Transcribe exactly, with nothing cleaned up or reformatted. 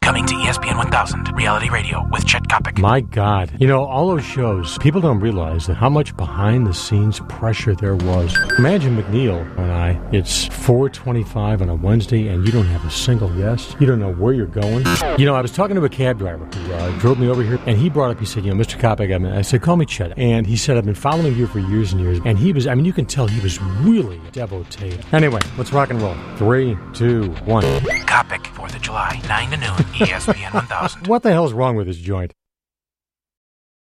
Coming to E S P N one thousand, Reality Radio with Chet Kopic. My God. You know, all those shows, people don't realize that how much behind-the-scenes pressure there was. Imagine McNeil and I, it's four twenty-five on a Wednesday, and you don't have a single guest. You don't know where you're going. You know, I was talking to a cab driver who uh, drove me over here, and he brought up, he said, you know, Mister Kopic, I, mean, I said, call me Chet. And he said, I've been following you for years and years. And he was, I mean, you can tell he was really a devotee. Anyway, let's rock and roll. Three, two, one. Kopic, fourth of July, nine to noon, E S P N one thousand. What the hell's wrong with this joint?